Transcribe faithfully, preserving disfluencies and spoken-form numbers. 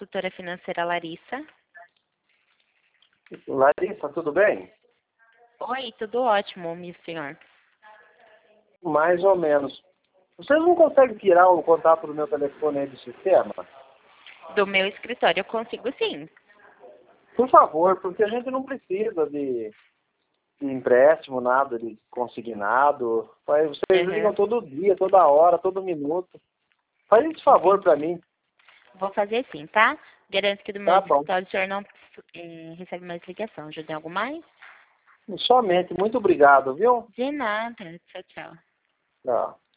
consultora financeira Larissa. Larissa, tudo bem? Oi, tudo ótimo, meu senhor. Mais ou menos. Vocês não conseguem tirar o contato do meu telefone aí do sistema? Do meu escritório eu consigo sim. Por favor, porque a gente não precisa de, de empréstimo, nada de consignado. Faz- Vocês Uhum. ligam todo dia, toda hora, todo minuto. Faz esse favor para mim. Vou fazer sim, tá? Garanto que do meu Tá bom. escritório o senhor não eh, recebe mais ligação. Ajuda em algo mais? Somente. Muito obrigado, viu? De nada. Tchau, tchau. Tchau.